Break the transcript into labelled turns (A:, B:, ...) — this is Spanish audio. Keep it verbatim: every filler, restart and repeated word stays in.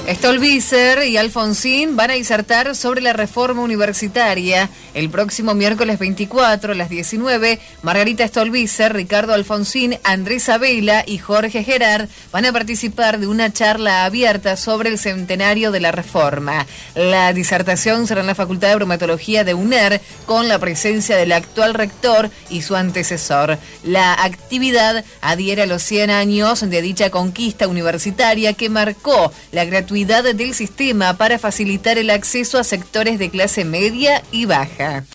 A: Stolbizer y Alfonsín van a disertar sobre la reforma universitaria. El próximo miércoles veinticuatro a las diecinueve, Margarita Stolbizer, Ricardo Alfonsín, Andrés Abela y Jorge Gerard van a participar de una charla abierta sobre el centenario de la reforma. La disertación será en la Facultad de Bromatología de UNER con la presencia del actual rector y su antecesor. La actividad adhiere a los cien años de dicha conquista universitaria que marcó la gratuidad del sistema para facilitar el acceso a sectores de clase media y baja.